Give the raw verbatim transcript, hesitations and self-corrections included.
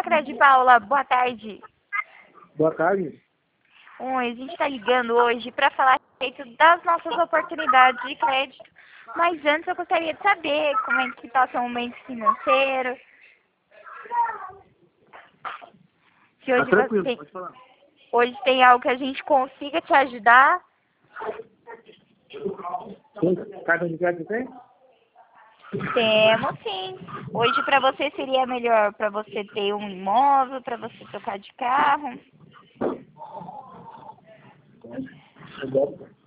Sacred Paula, boa tarde. Boa tarde. Oi, a gente está ligando hoje para falar a respeito das nossas oportunidades de crédito. Mas antes eu gostaria de saber como é que está o seu momento financeiro. Se Tá hoje tranquilo, você pode falar. hoje tem algo que a gente consiga te ajudar. Tem carta de crédito tem? Temos sim. Hoje para você seria melhor para você ter um imóvel, para você trocar de carro. É bom.